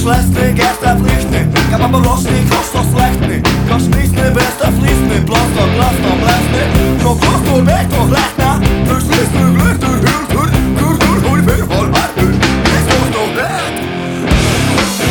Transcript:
lesny, gesta plychny. Ja mam roczny, koszto slechny. Kosz lisny, bez ta flisny. Prosto, glasno, mlesny. No prosto, bez to chlechny.